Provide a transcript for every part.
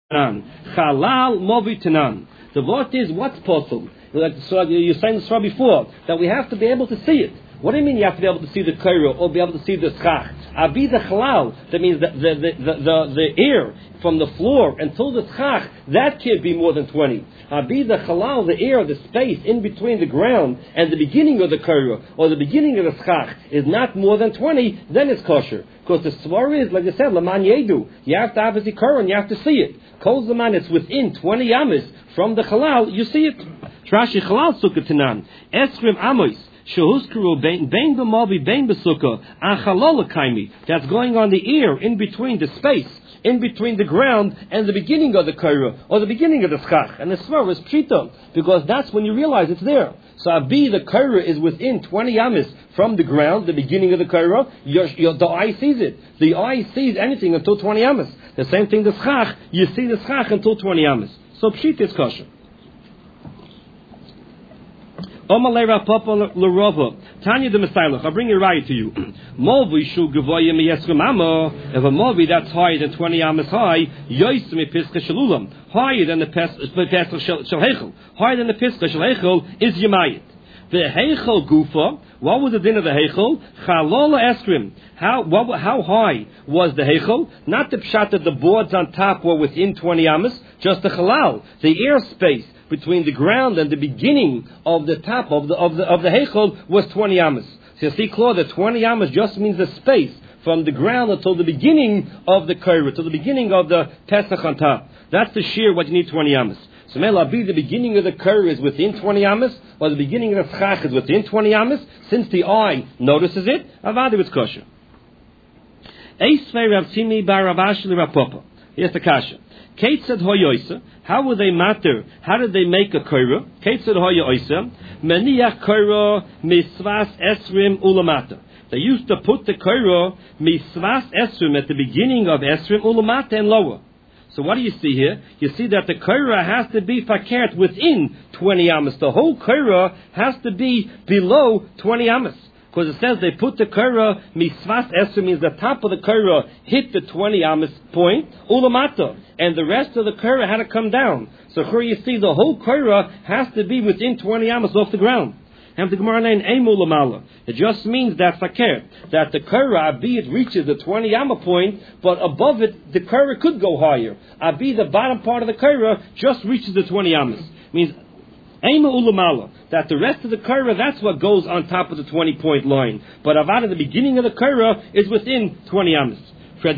Chalal movi tanan. The word is what's possible. So you're saying this before that we have to be able to see it. What do you mean you have to be able to see the kairo or be able to see the schach? Abi the chalal. That means that the air from the floor until the schach, that can't be more than 20. Abi the chalal, the air, the space in between the ground and the beginning of the kairo or the beginning of the schach is not more than 20. Then it's kosher. Because the svar is, like I said, laman yedu. You have to have a zikaron, you have to see it. Kol zaman, it's within 20 amas from the halal, you see it. Rashi halal sukkah tanan. Esrim amos. Shehuskuru bein b'mavi bein b'sukkah achalol kaimi. That's going on the ear, in between the space, in between the ground and the beginning of the kaira, or the beginning of the schach. And the svar is pshita, because that's when you realize it's there. So abi, the kaira is within 20 amas from the ground, the beginning of the kaira. The eye sees it. The eye sees anything until 20 amas. The same thing the schach, you see the schach until 20 amas. So pshita is kosher. Tanya the Messiah, I'll bring a right to you. Movi shu gevoyim yesrim amo. If a movi that's higher than 20 amas high, yoysim pischa shalulam, higher than the pesach shel hechel, higher than the pischa shel hechel is yemayit. The hechel gufa. What was the din of the hechel? Chalola eskrim. How high was the hechel? Not the pshat that the boards on top were within 20 amas, just the halal, the air space between the ground and the beginning of the top of the hechel was 20 amas. So you see, Claude, the 20 amas just means the space from the ground until the beginning of the kaira, to the beginning of the pesach on top. That's the shear what you need 20 amas. So may be the beginning of the kaira is within 20 amas, or the beginning of the schach is within 20 amas. Since the eye notices it, avadu it's kosher. Eisvei Rav Tzimi bar Rav Ashli Rav Papa. Here's the kasha. Keitzad hoyoisa. How would they matter? How did they make a kaira? Keitzad hoyoisa. Meniach kaira misvas esrim ulamata. They used to put the kaira misvas esrim at the beginning of esrim ulamata and lower. So what do you see here? You see that the kaira has to be fakert within 20 amas. The whole kaira has to be below 20 amas. Because it says they put the kaira, misvas esrim means the top of the kaira hit the 20 amas point, ulamata, and the rest of the kaira had to come down. So here you see the whole kaira has to be within 20 amas off the ground. And the Gemara name Eimulamala. It just means that fakir, that the kaira, abi it reaches the 20 amma point, but above it, the kaira could go higher. Abi the bottom part of the kaira just reaches the 20 amas. Means Eima ulamala, that the rest of the kaira, that's what goes on top of the 20-point line. But avad, the beginning of the kaira is within 20 amas. But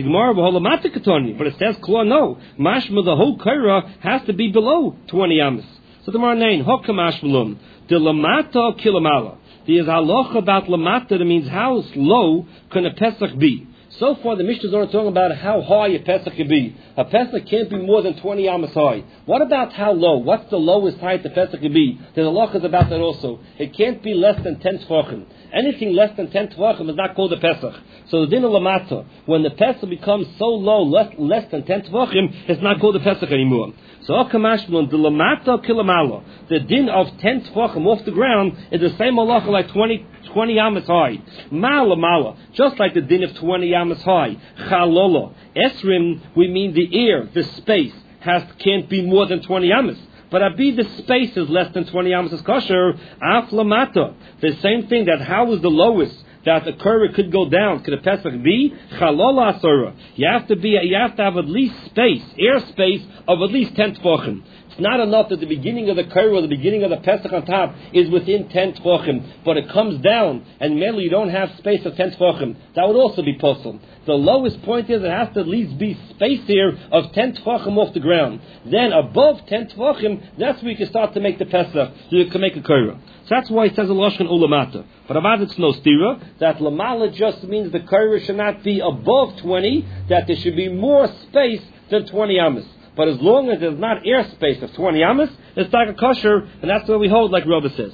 it says, no, mashma, the whole kaira has to be below 20 amas. So the Gemara name, hokamashmalum, the lamata kilamala. There is halacha about lamata, that means how low can a pesach be. So far, the Mishnah is only talking about how high a pesach can be. A pesach can't be more than 20 amas high. What about how low? What's the lowest height the pesach can be? There's halachas about that also. It can't be less than 10 tvachim. Anything less than 10 tvachim is not called a pesach. So the din of lamata, when the pesach becomes so low, less than 10 tvachim, it's not called a pesach anymore. So akamashmalon, the lamata kilamala, the din of 10 tvachim off the ground is the same halacha like 20 amas high. Mala, just like the din of 20 amas high. Chalola, esrim, we mean the air, the space, can't be more than 20 amas. But abi, the space is less than 20 amas is kosher. Af lamata, the same thing, that how is the lowest that the kaira could go down? Could a pesach be? Chalola asura. You have to have at least space, air space of at least 10 tvachim. It's not enough that the beginning of the kaira, the beginning of the pesach on top is within 10 tvachim, but it comes down, and mainly you don't have space of 10 tvachim. That would also be possible. The lowest point is it has to at least be space here of 10 tvachim off the ground. Then above 10 tvachim, that's where you can start to make the pesach, so you can make a kaira. So that's why it says a lashon ulamata. But about it's no stira, that lamala just means the kaira should not be above 20, that there should be more space than 20 amas. But as long as there's not airspace of 20 amas, it's like a kosher, and that's what we hold, like Rabbi says.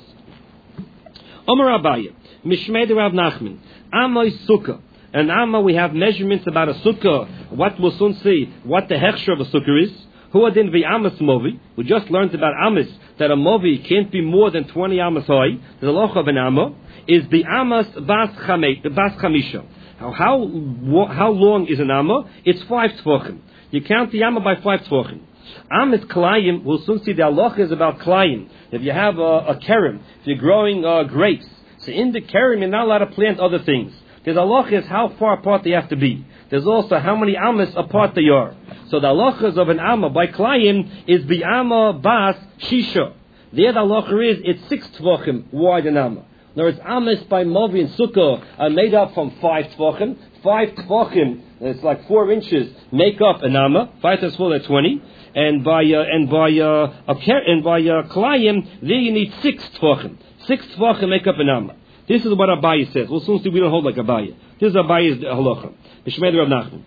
Omer Abaye, Mishmei de Rav Nachman, Amoy Sukkah. And Amma, we have measurements about a sukkah, what we'll soon see, what the hechsher of a sukkah is. Who adin vi amas movi? We just learned about amas, that a movi can't be more than 20 amas high. The loch of an amma is the amas bas chamisha. How long is an amma? It's 5 tvachim. You count the Amma by 5 Tvachim. Amis Klayim, we'll soon see the halacha is about Klayim. If you have a kerem, if you're growing grapes, so in the kerem you're not allowed to plant other things. Because halacha is how far apart they have to be. There's also how many amas apart they are. So the halachas of an amma by Klayim is Bi'ama Bas Shisha. There the halacha is, it's 6 Tvachim wide an amma. In other words, amas by Movi and Sukkah are made up from 5 Tvachim. 5 Tvachim, it's like 4 inches, make up an amma. 5 times 4, that's 20. And by Klayim, there you need 6 Tvachim. 6 Tvachim make up an amma. This is what Abaye says. We'll soon see we don't hold like Abaye. This is Abaye's halacha. B'shmei Rav Nachman.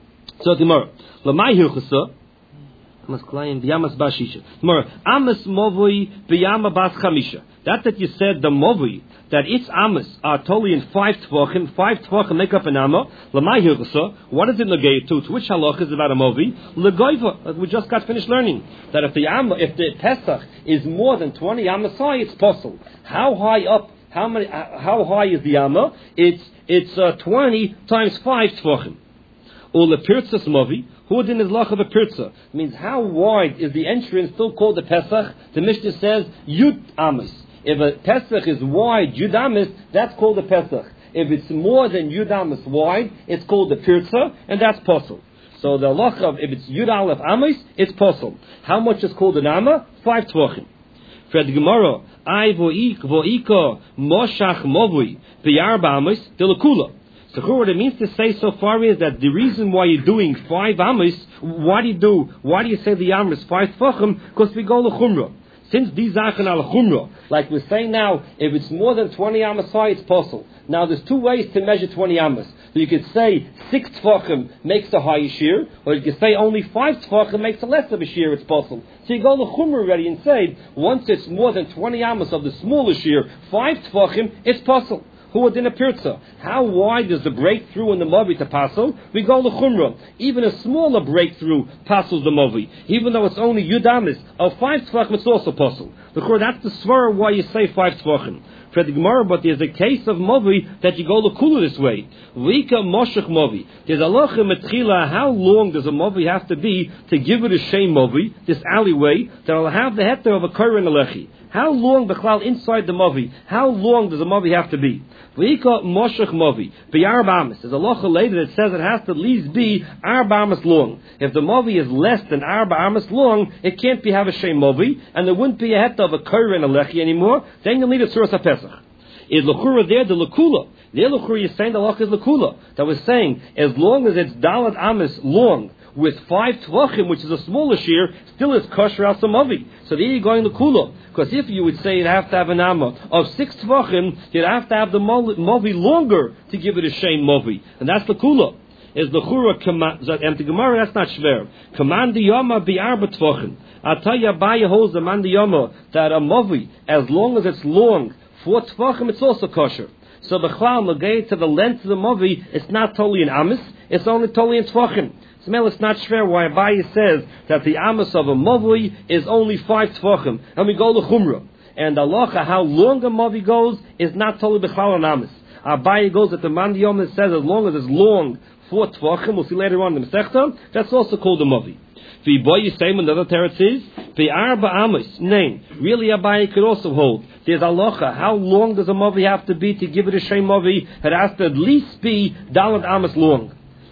So tomorrow, Lamai Hilchasa, Amas Klayim b'yamas bas shisha. Tomorrow, Amas Movui b'yama bas chamisha. That you said the Movui, that its Amas are totally in 5 Tvachim. 5 Tvachim make up an Amma. Lamai Hilchasa. What is it negate to? To which halacha is about a Movui? Legoiva. We just got finished learning that if the Pesach is more than 20 Amas high, it's possible. How high up? How high is the Amma? It's 20 times 5 Tvachim. Or the Pirtzas Movi, who din is lach of a Pirtzah? Means how wide is the entrance still called the Pesach? The Mishnah says Yud Amis. If a Pesach is wide, Yud Amis, that's called the Pesach. If it's more than Yud Amis wide, it's called the Pirtzah, and that's possible. So the lach of, if it's Yud Aleph Amis, it's possible. How much is called an Amma? 5 Tvachim. For the Gemara, I vo'ika moshach movui b'yarba amis delakula. So what it means to say so far is that the reason why you're doing 5 amis, why do you say the amis 5 Tvachim? Because we go l'chumra. Since these are al chumra, like we're saying now, if it's more than 20 amas high, it's possible. Now there's 2 ways to measure 20 amas. So you could say 6 Tvachim makes a higher shear, or you could say only 5 Tvachim makes a less of a shear, it's possible. So you go to Chumrah already and say, once it's more than 20 amas of the smaller shear, 5 Tvachim, it's possible. Who in a pirza? How wide is the breakthrough in the Mavi to passel? We go to Chumrah. Even a smaller breakthrough passels the Mavi. Even though it's only Yudamis of 5 Tvachim, it's also possible. That's the svara why you say 5 Tvachim. For the Gemara, but there's a case of Movi that you go to Kula this way. Vika Moshech Movi. There's a locha metchila. How long does a Movi have to be to give it a Shem Movi, this alleyway, that will have the heter of a Koren Alechi? How long, Bechlal, inside the Movi? How long does a Movi have to be? Vika Moshech Movi. B'yarba amis. There's a locha later that says it has to at least be arba amis long. If the Movi is less than arba amis long, it can't be have a Shem Movi, and there wouldn't be a heter of a Koren Alechi anymore. Then you'll need a Tzuras HaPesach. Is L'chura there the L'kula? The L'chura is saying the Lach is L'kula. That was saying, as long as it's Dalat Amis long, with 5 Tvachim, which is a smaller shear, still is kosher al Samavi. So there you're going L'kula. Because if you would say you'd have to have an Amma of 6 Tvachim, you'd have to have the Movi longer to give it a Shem Movi. And that's L'kula. Is L'chura, and the Gemara, that's not shver. Command the Yama be Arba Tvachim. I'll tell you, Abaye holds the man the Yama, that a Movi, as long as it's long, 4 Tvachim, it's also kosher. So Bechlal, negate to the length of the Movi, it's not totally in Amis, it's only totally in Tvachim. So it's not fair why Abaye says that the Amis of a Movi is only 5 Tvachim. And we go to Chumrah. And halacha, how long a Movi goes, is not totally Bechlal on Amis. Abaye goes that the man Yom says as long as it's long, 4 Tvachim, we'll see later on in the Masechta, that's also called a Movi. V'boy Yisayim, another teretz is, V'arba Amos, name. Really Abaye could also hold. There's halacha. How long does a Movi have to be to give it a Shem Movi? It has to at least be Dalet Amos long.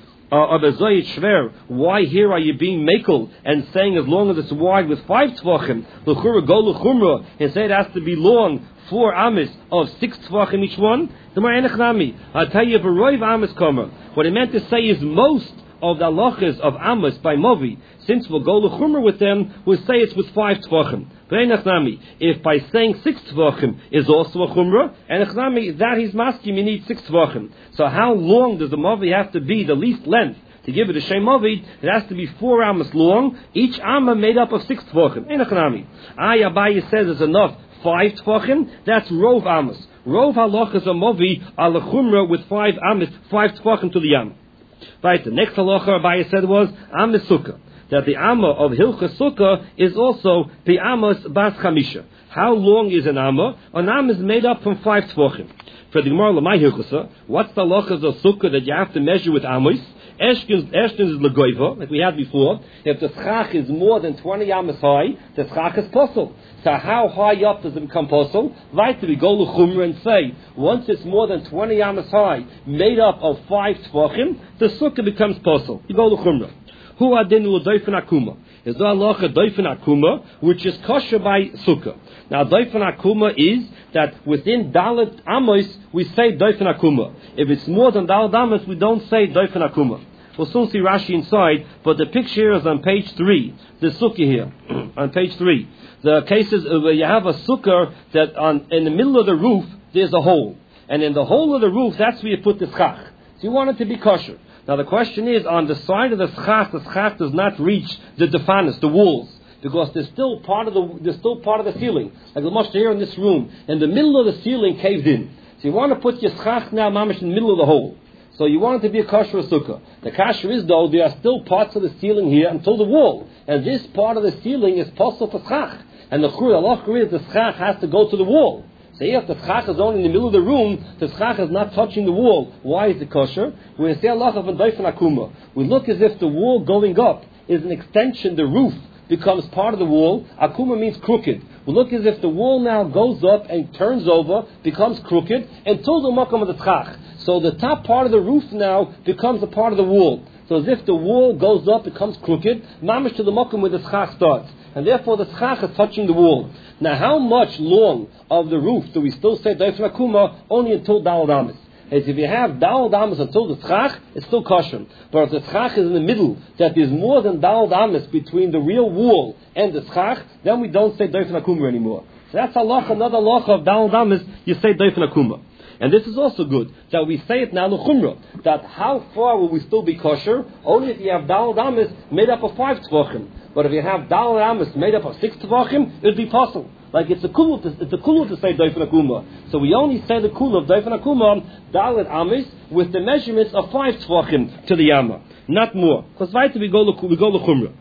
Why here are you being makel and saying as long as it's wide with 5 Tvachim, L'chura go L'chumra, and say it has to be long, 4 Amos of 6 Tvachim each one? The Ma'enechnami. I'll tell you, V'roiv Amos Komer. What it meant to say is most of the halachas of Amos by Movi, since we'll go L'chumra with them, we'll say it's with 5 Tvachim. If by saying 6 Tvachim is also a Chumrah, and Echnami, that he's masking, you need 6 Tvachim. So how long does the Movi have to be, the least length, to give it a Shem Movi? It has to be 4 Amos long, each Amma made up of 6 Tvachim. Echnami. Abaye says it's enough 5 Tvachim, that's Rov Amos. Rov halachas a Movi al Chumrah with 5 Amos, 5 Tvachim to the Yam. Right, the next halacha Abaye said was Amos Sukkah. that the Amma of Hilchas Sukkah is also the Ammas Bas Chamisha. How long is an Amma? An Amma is made up from 5 Tvachim. For the Gemara Lamai Hilchasa, what's the halachas of Sukkah that you have to measure with Amos? Eshkin is Legoiva, like we had before. If the schach is more than 20 Amos high, the schach is possible. So how high up does it become possible? Right, we go to Chumrah and say, once it's more than 20 Amos high, made up of 5 Tvachim, the Sukkah becomes possible. You go to Chumrah. Who adin l'doifen akuma? Is there halacha doifen akuma, which is kosher by sukkah? Now doifen akuma is that within dalet amos we say doifen akuma. If it's more than dalet amos, we don't say doifen akuma. We'll soon see Rashi inside, but the picture is on page 3. The sukkah here on page 3. The case is where you have a sukkah that in the middle of the roof there's a hole, and in the hole of the roof that's where you put the schach. So you want it to be kosher. Now the question is, on the side of the schach does not reach the defanis, the walls, because there's still part of the ceiling. Like the mashta here in this room, and the middle of the ceiling caved in. So you want to put your schach now mamish in the middle of the hole. So you want it to be a kosher sukkah. The kasher is though there are still parts of the ceiling here until the wall, and this part of the ceiling is possible for schach. And the halacha is the schach has to go to the wall. So if the schach is only in the middle of the room, the schach is not touching the wall. Why is it kosher? We say halacha of doifen akuma. We look as if the wall going up is an extension, the roof becomes part of the wall. Akuma means crooked. We look as if the wall now goes up and turns over, becomes crooked, until the makam of the schach. So the top part of the roof now becomes a part of the wall. So as if the wall goes up, becomes crooked, mamish to the makam where the schach starts. And therefore the schach is touching the wall. Now how much long of the roof do we still say doifen akuma? Only until daled amis. As if you have daled amis until the schach, it's still kosher. But if the schach is in the middle, that there's more than daled amis between the real wall and the schach, then we don't say doifen akuma anymore. So that's another halacha of daled amis, you say doifen akuma. And this is also good, that we say it now l'chumrah, that how far will we still be kosher? Only if you have daled amis made up of 5 tvachim. But if you have daled amis made up of 6 tvachim, it would be possible. Like it's a kula to say doifen akuma. So we only say the kula of doifen akuma, daled amis, with the measurements of 5 tvachim to the yama, not more. Because weiter we go l'chumrah.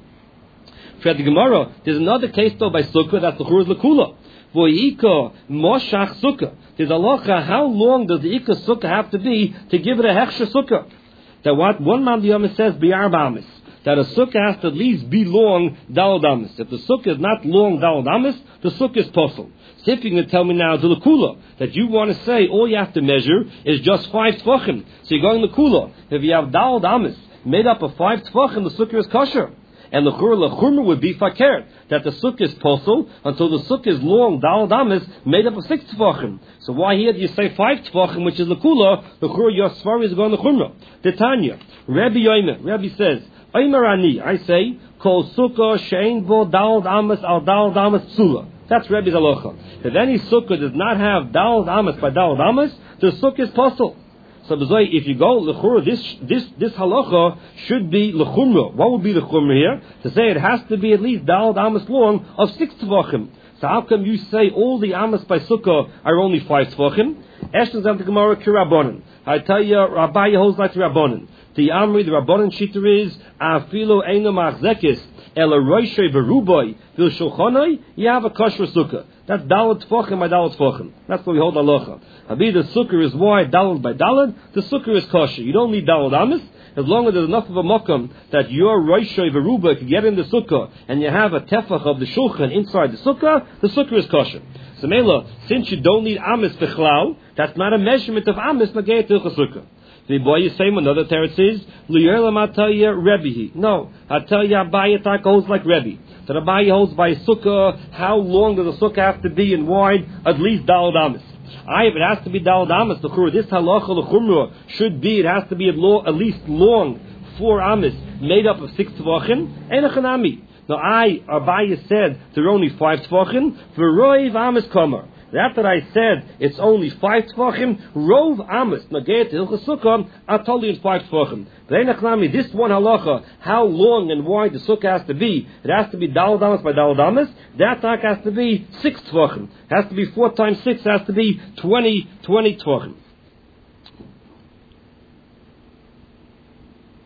For the Gemara, there's another case though by sukkah that the chur is l'kula. Voyika moshach sukkah. There's a halacha, how long does the ikka sukkah have to be to give it a hechsher sukkah? That what one man the says bi'arba amis, that a sukkah has to at least be long daled amis. If the sukkah is not long daled amis, the sukkah is possible. So if you can tell me now the kula that you want to say all you have to measure is just 5 tvachim, so you're going the kula. If you have daled amis made up of 5 tvachim, the sukkah is kosher. And the chumrah would be fakir, that the sukkah is posel until the sukkah is long, daled amis, made up of 6 tvachim. So why here do you say 5 tvachim, which is the kula, the chur, your svar is going the chumrah. The Tanya, Rabbi says, Aymarani, I say, kol sukkah shein bo daled amis al daled amis psula. That's Rabbi's halacha. If any sukkah does not have daled amis by daled amis, the sukkah is posel. So if you go l'chumrah, this halacha should be l'chumrah. What would be the chumrah here? To say it has to be at least daled amas long of 6 tvachim. So how come you say all the amas by sukkah are only 5 tvachim? Eshton zam the Gemara kirabonin. I tell you, Rabbi holds like the rabbonin. The Amri, the rabbonin shiter is afilo eino machzekis el roishay veruboy vil shulchanoi. You have a kosher sukkah. That's daled tvachim by daled tvachim. That's what we hold halacha. Habi the sukkah is wide, daled by daled. The sukkah is kosher. You don't need daled amis. As long as there's enough of a makam that your roishay veruba can get in the sukkah, and you have a tefach of the shulchan inside the sukkah is kosher. So Mela, since you don't need amis bichlal, that's not a measurement of amis nagei tilcha sukkah. The boy is saying another teretz is liyerlam ataya Rebbe. No, ataya Abaye tak holds like Rebbe. That Abaye holds by a sukkah. How long does a sukkah have to be and wide? At least daled amis. If it has to be daled amis, the chur, this halacha l'chumrah should be it has to be at least long 4 amis made up of 6 tvachim. Einachanami. Now Abaye said there are only 5 tvachim. V'roiv amis kamar. After I said it's only 5 tvachim, rov amis naget hilchas sukkah atoli in 5 tvachim. This one halacha, how long and wide the sukkah has to be, it has to be daled amis by daled amis. That tak has to be 6 tvachim. It has to be 4 times 6. It has to be 20 tvachim.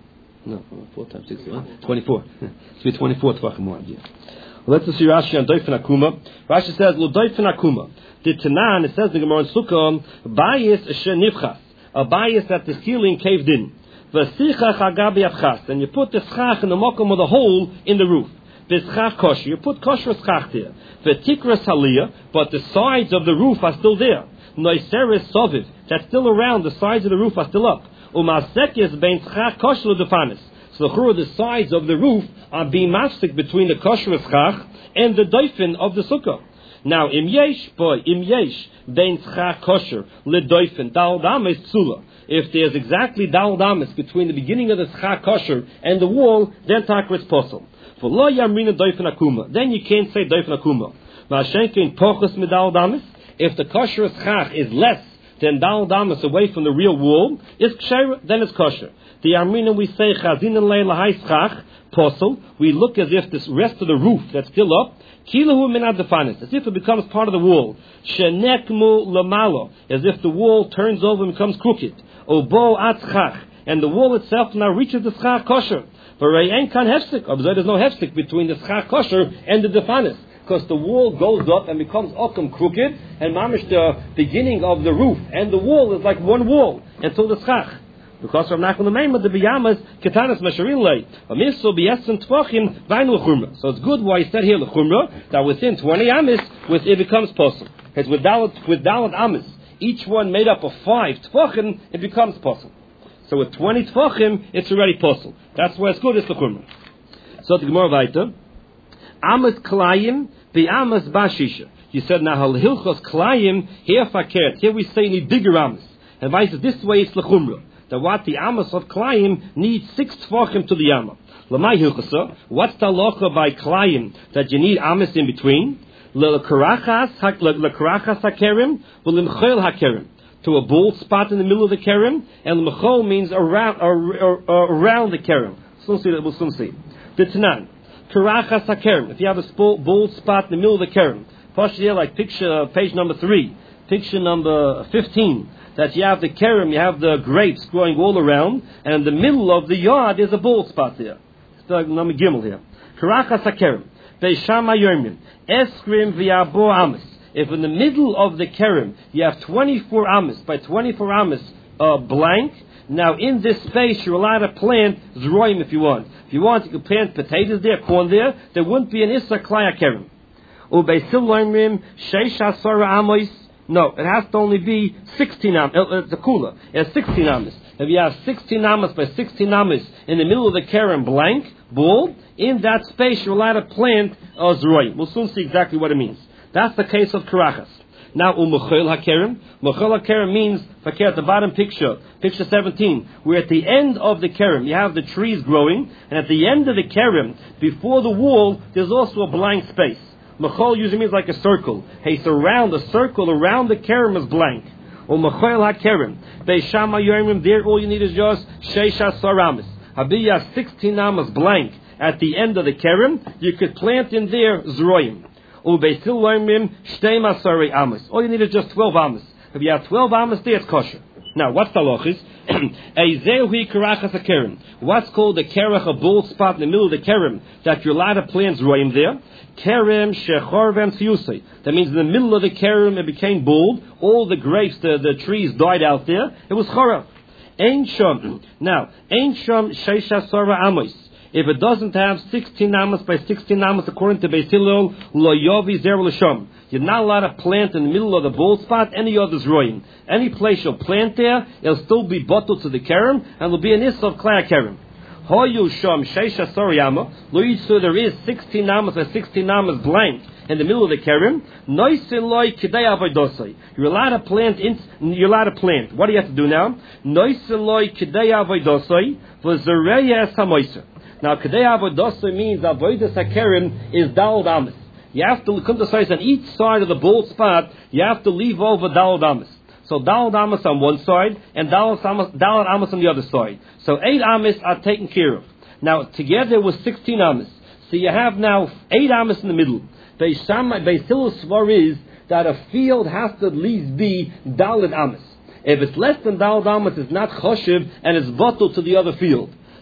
No, 4 times 6, 24. It's be 24 Tvachim more. Yeah. Well, let's see Rashi on Doifin Akuma. Rashi says, "Lo Doifin Akuma." The Tanan, it says in the Gemara in Sukkah, "Bayis shenivchas," a bayis that the ceiling caved in. V'sichach agabi avchas, and you put the schach in the mokum of the hole in the roof. V'schach kosher, you put kosher schach there. V'tikras haliyah, but the sides of the roof are still there. Noiseres soviv, that's still around. The sides of the roof are still up. Umasekis bein schach kosher ledefanis. So the sides of the roof are being mafsik between the kosher schach and the doifin of the sukkah. Now, im yesh bein schach kosher ledoifin dal dames tzula. If there's exactly dal dames between the beginning of the schach kosher and the wall, then takra is possible. For lo yamrina doifin akuma, then you can't say doifin akuma. Vashenkin pochus medal dames. If the kosher schach is less than dal dames away from the real wall, it's ksher, then it's kosher. The Amrina we say chazin and leila haischach posel. We look as if this rest of the roof that's still up, kilahu minad defanis, as if it becomes part of the wall. Shenekmu lamalo, as if the wall turns over and becomes crooked. Obo atzchach, and the wall itself now reaches the schach kosher. But re'en kan hefsek. Observe, there's no hefsek between the schach kosher and the defanis, because the wall goes up and becomes okum crooked, and mamish the beginning of the roof and the wall is like one wall until the schach. Because from Nachman Lemeimer the biyamas ketanas masharin lei amiso biyasen tvachim vainu lechumra. So it's good why he said here lechumra that within 20 amis it becomes possible. Because with dalat amis, each one made up of 5 tvachim, it becomes possible. So with 20 tvachim, it's already possible. That's why it's good. It's lechumra. So the Gemara weiter. Amas klayim biyamas bashisha. You said now hilchos klayim here fakert. Here we say you need bigger amas. And why is this way it's lechumra? That what the amas of klayim needs 6 tvachim to the amma. Lamai hilchasa. What's the halacha by klayim that you need amas in between? Lekarachas hakerim, v'limchol hakerim, to a bald spot in the middle of the kerim, and lemchol means around the kerim. We'll soon see. The Tanan, karachas hakerim. If you have a bald spot in the middle of the kerim, here like picture page number 3, picture number 15. That you have the kerim, you have the grapes growing all around, and in the middle of the yard there's a bald spot there. It's the number gimel here. Karachas hakerim, veishama yomim, eskrim v'yabo amis. If in the middle of the kerim you have 24 amis, by 24 amis blank, now in this space you're allowed to plant zroim if you want. If you want, you can plant potatoes there, corn there. There wouldn't be an issa klaya kerim. Ubeisil yomim sheish asara amos. No, it has to only be 16 amas. It's a kula. It has 16 amas. If you have 16 amas by 16 amas in the middle of the kerim blank, bald, in that space you're allowed to plant zroim. We'll soon see exactly what it means. That's the case of karachas. Now, umechol hakerim. Mechol hakerim means, fakir at the bottom picture 17, where at the end of the kerim you have the trees growing, and at the end of the kerim, before the wall, there's also a blank space. Mechol usually means like a circle. Hey, so around a circle around the kerim is blank. Or mechol hakerim. Beishama yomim, there all you need is just sheisha saramis. Habiyah 16 amas blank at the end of the kerim. You could plant in there zroim. Or beisil yomim shtei masari amas. All you need is just 12 amas. If you have 12 amas there, it's kosher. Now, what's the lochis? Eizehui karachas hakerim. What's called the kerach, a bald spot in the middle of the kerim that you're allowed to plant zroim there? Kerem shechorvem tziyusei. That means in the middle of the kerim it became bald. All the grapes, the trees died out there. It was chorav. Ein sham. Now, ein sham sheisha sara amos. If it doesn't have 16 amas by 16 amas according to Beis Hillel, lo yovi zer l'sham. You're not allowed to plant in the middle of the bald spot any other zroim. Any place you'll plant there, it'll still be bottled to the kerim, and it'll be an issa of klaya kerim. Hoyu sham sheisha soriyama. Lo yitzu, there is 16 amas by 16 amas blank in the middle of the kerim. Noisin loy kidei avoidosai. You're allowed to plant. You're allowed to plant. What do you have to do now? Noisin loy kidei avoidosai v'zerei es hamoiser. Now, Kedei Avodah means Avodas HaKerim is Daled Amas. You have to come to size on each side of the bald spot, you have to leave over Daled Amas. So Daled Amas on one side, and Daled Amas on the other side. So 8 Amas are taken care of. Now, together was 16 Amas. So you have now 8 Amas in the middle. Beis Hillel's svar is that a field has to at least be Daled Amas. If it's less than Daled Amas, it's not choshev, and it's bottled to the other field.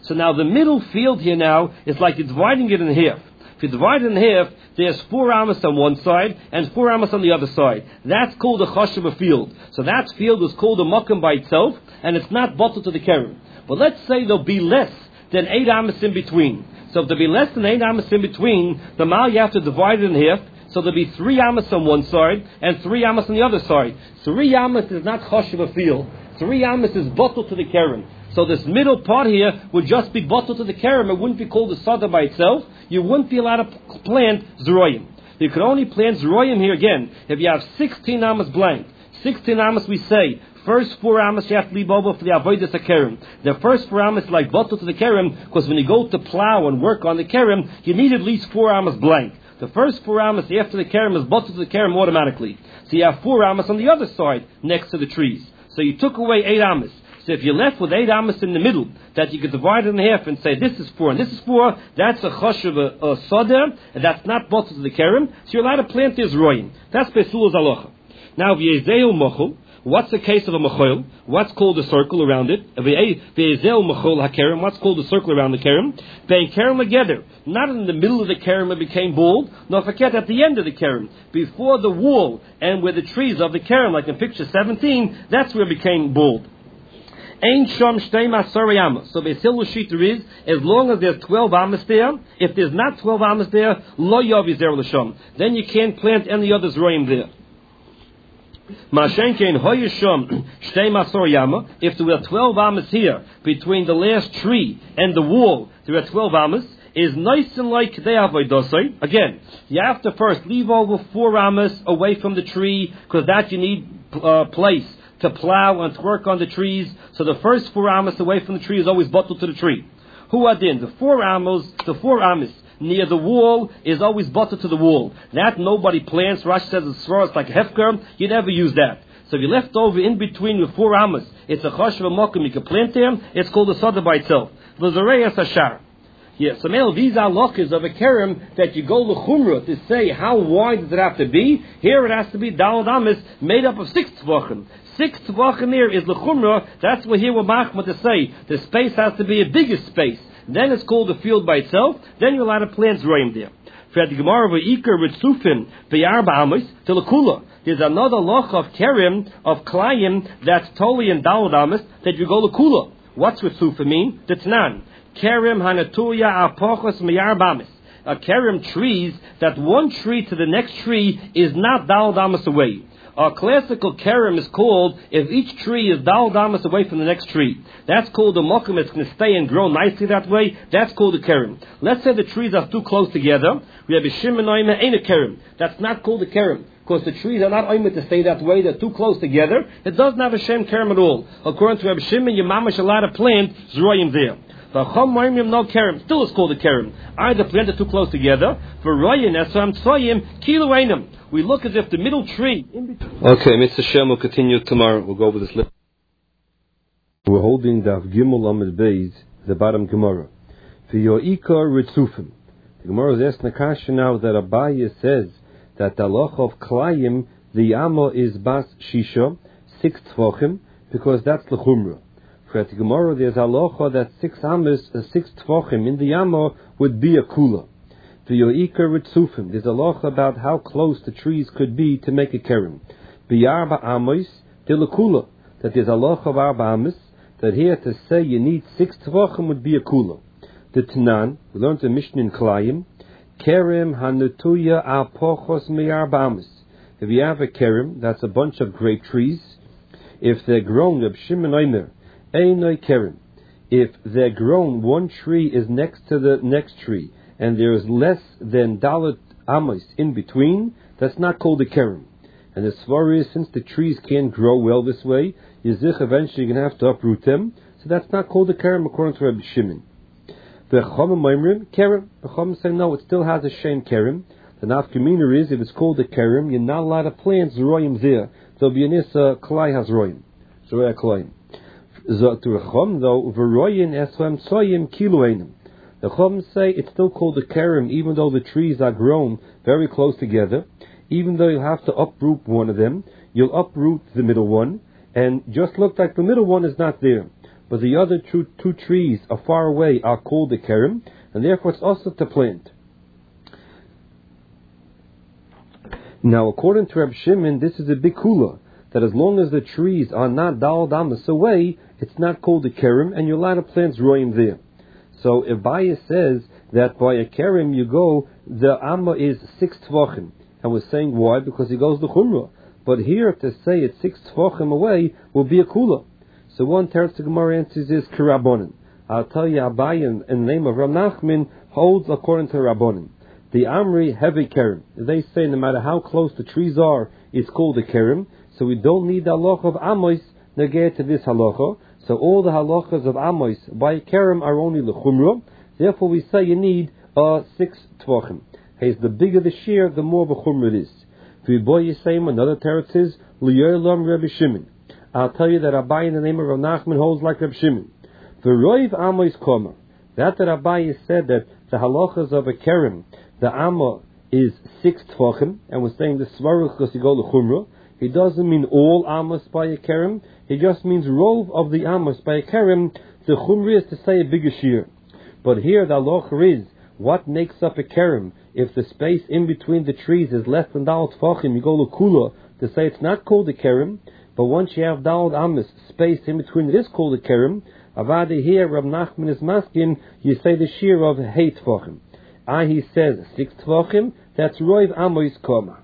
So now the middle field here now is like you're dividing it in half. If you divide it in half, there's 4 amos on one side and 4 amos on the other side. That's called a chashuva field. So that field is called a makom by itself, and it's not bottled to the kerem. But let's say there'll be less than 8 amos in between. So if there'll be less than 8 amos in between, the mal you have to divide it in half. So there'll be 3 amos on one side and 3 amos on the other side. 3 amos is not chashuva field. 3 amos is bottled to the kerem. So this middle part here would just be bottled to the kerem. It wouldn't be called a sada by itself. You wouldn't be allowed to plant zroyim. You can only plant zroyim here again if you have 16 amos blank. 16 amos we say, first 4 amos you have to leave over for the avodas kerem. The first 4 amos is like bottled to the kerem, because when you go to plow and work on the kerem, you need at least 4 amos blank. The first 4 amos after the kerem is bottled to the kerem automatically. So you have 4 amos on the other side next to the trees. So you took away 8 amos. So if you're left with 8 amos in the middle, that you could divide in half and say this is 4 and this is 4, that's a chashuv, a soda, and that's not bottled to the kerem. So you're allowed to plant this royim. That's Besul's halacha. Now, v'yezeu mochel. What's the case of a mechol? What's called a circle around it? V'yezeu mechol hakerem. What's called a circle around the kerem? Bein kerem together. Not in the middle of the kerem it became bald, nor forget at the end of the kerem. Before the wall and where the trees of the kerem, like in picture 17, that's where it became bald. Ein shom shtei masori amos. So Beis Hillel is, as long as there's 12 amos there, if there's not 12 amos there, lo yavi zer l'shom. Then you can't plant any other zroim there. Mashenkein hoyishom shtei masori amos. If there were 12 amos here, between the last tree and the wall, there are 12 amos, is nice and like they avoidosai. Again, you have to first leave over 4 amos away from the tree, because that you need place to plow and to work on the trees. So the first 4 amos away from the tree is always bottled to the tree. Who are then? The 4 amos near the wall is always bottled to the wall. That nobody plants. Rashi says it's like a hefker. You never use that. So if you left over in between with 4 amos, it's a chashuv mokum. You can plant them. It's called a sada by itself. V'zarei ashar. Yes, so now these are lochas of a kerem that you go l'chumra to say how wide does it have to be. Here it has to be daled amos made up of 6 tvachim. 6 tvachim there is l'chumra. That's what here we're machma to say. The space has to be a bigger space. Then it's called a field by itself. Then you're allowed to plant zroim there. For the Gemara v'ikar ritzufim b'yarba amos to l'kula. There's another loch of kerem of klayim that's totally in daled amos that you go l'kula. What's ritzufim mean? The Tanan. Kerem hanatuya apochos miyarbamis. A kerem trees that one tree to the next tree is not daled amos away. A classical kerem is called if each tree is daled amos away from the next tree. That's called a mokum. It's going to stay and grow nicely that way. That's called a kerem. Let's say the trees are too close together. We have a shimon ain't a kerem. That's not called a kerem, because the trees are not aimed to stay that way. They're too close together. It doesn't have a shem kerem at all. According to Rabbi Shimon, your mamash allowed to plant zroyim there. The chom moimim no kerem still is called a kerem. Either planted too close together. For royin esam tzoyim kilu einam. We look as if the middle tree in between. Okay, Mr. Shem will continue tomorrow. We'll go over this list. We're holding Daf Gimel Amid Beis, the bottom Gemara. For your ikar ritzufim. The Gemara is asking the kasha now that Abaye says that the loch of klayim, the amo is bas shisha, 6 tvachim, because that's the chumrah. For the Gemara, there's a halacha that 6 amos, 6 tvachim in the yama would be a kula. For your ikar ritzufim, there's a halacha about how close the trees could be to make a kerem. B'yarba amos til a kula. That there's a halacha of arba amos, that here to say you need 6 tvachim would be a kula. The Tanan, we learned the Mishnah in Klayim, kerem hanutuya apochos miyarba amos. If you have a kerem, that's a bunch of grape trees. If they're grown, Reb Shimon Omer, Einoi kerem. If they're grown, one tree is next to the next tree, and there is less than dalet amos in between, that's not called a kerem. And the svar is, since the trees can't grow well this way, Yizich eventually you're going to have to uproot them, so that's not called a kerem according to Rabbi Shimon. The Chachamim Moimrim kerem. The Chachamim say no, it still has a shem kerem. The nafkamina is if it's called a kerem, you're not allowed to plant zroyim there. So b'yanisa klai has royim, zroya klaim. The Chum say it's still called a kerem, even though the trees are grown very close together. Even though you have to uproot one of them, you'll uproot the middle one, and just look like the middle one is not there. but the other two trees are far away are called the kerem, and therefore it's also to plant. Now, according to Reb Shimon, this is a big kula, that as long as the trees are not dal damas away, it's not called a kerem, and you're allowed to plant roim there. So Abaye says that by a kerem you go, the amma is 6 tvachim, and we're saying why? Because he goes to chumrah. But here to say it's 6 tvachim away will be a kula. So one teretz the Gemara answers is kirabonin. I'll tell you, Abaye in the name of Rav Nachman holds according to Rabbonin. The Amri heavy kerem. They say no matter how close the trees are, it's called a kerem. So we don't need the halacha of Amos negate to this halacha. So all the halachas of Amos by kerem are only lechumra. Therefore we say you need 6 tvachim. Hey, the bigger the shear, the more b'chumra it is. V'boy Yisayim, another teretz is liyolam Rebbe Shimon. I'll tell you that Abaye in the name of Rav Nachman holds like Rebbe Shimon. V'roiv Amos koma. That Abaye said that the halachas of a kerem, the amma is 6 tvachim, and we're saying the svaruch because you go to chumrah. He doesn't mean all ammas by a kerem. He just means rov of the ammas by a kerem. The chumrah is to say a bigger shear. But here the halacha is what makes up a kerem. If the space in between the trees is less than dal tvachim, you go to kula to say it's not called a kerem. But once you have dal ammas space in between, it is called a kerem. Avadi here, Rav Nachman is masking. You say the shear of hey tvachim. He says 6 tvachim. That's roiv amois koma.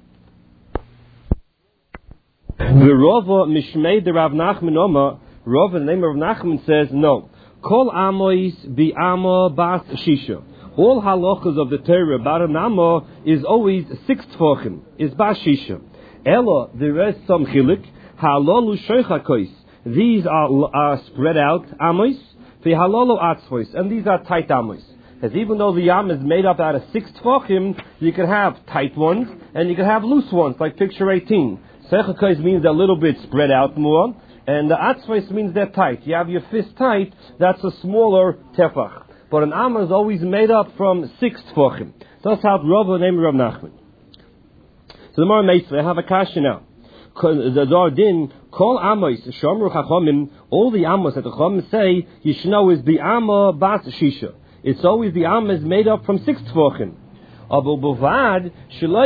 The Rava Mishmei the Rav Nachman Oma, Rava in the name of Rav Nachman says no. Kol amois bi amo bas shisha. All halachas of the Torah about an amma is always 6 tvachim, is bas shisha. Ella, there is some chilik, halalu shoichakois. These are spread out amos, the halalu atzvois, and these are tight amos. As even though the yam is made up out of 6 tvachim, you can have tight ones and you can have loose ones, like picture 18. Sechakais means they're a little bit spread out more, and the atzvais means they're tight. You have your fist tight, that's a smaller tefach. But an amma is always made up from 6 tvachim. That's how Rav named Rav Nachman. So the Gemara Meisvei, I have a kasha now. The Dardin, Kol Amos, Shomru Chachamim, all the Amos that the Chachamim say, you should know is the Amma Bas Shisha. It's always the Amma is made up from 6 tvachim. Abu Bavad,